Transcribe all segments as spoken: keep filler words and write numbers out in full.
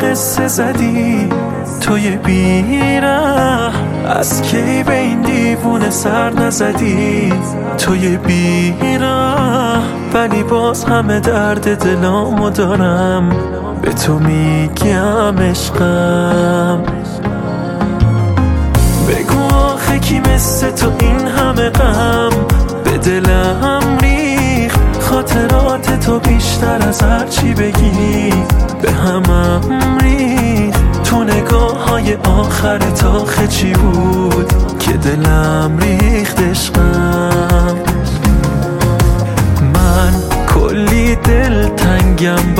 قصه زدی توی بیره، از کی به این دیوونه سر نزدی توی بیره، ولی باز همه درد دلامو دارم به تو میگم عشقم. بگو آخه کی مثل تو این همه غم به دلم ریخت، خاطرات تو بیشتر از هر چی بگی به همم ریخت، تو نگاه های آخرت آخه چی بود که دلم ریخت عشقم. من کلی دل تنگم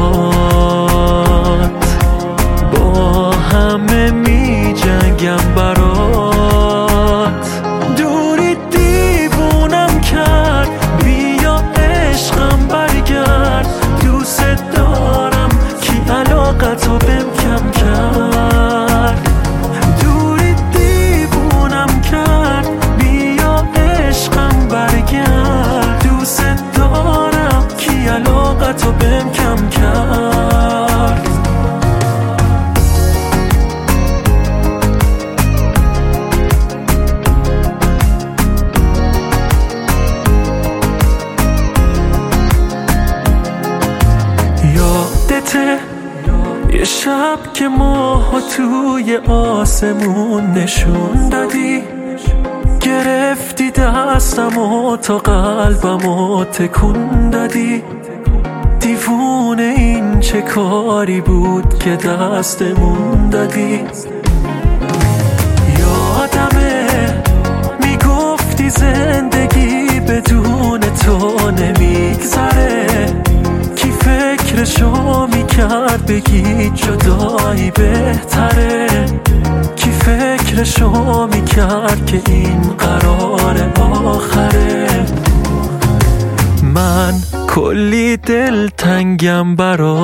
برات، با همه می جنگم برات، دوری دیوونم کرد، بیا عشقم برگرد، دوست دارم کی علاقتو بهم کم کرد، دوری دیوونم کرد، بیا عشقم برگرد، دوست دارم کی علاقتو بهم کم کرد. یادته یه شب که ماها توی آسمون نشون دادی، گرفتی دستم و تا قلبم و تکون دادی، دیوونه این چه کاری بود که دستمون دادی. یادمه میگفتی زندگی بدون تو نمیگذره، کی فکرشو میکرد بگی جدایی بهتره، کی فکرشو میکرد که این قرار آخره. من کلی دل تنگم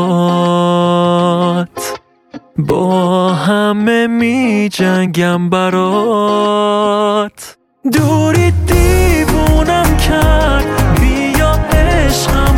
برات، با همه می جنگم برات، دوری دیوونم کرد، بیا عشقم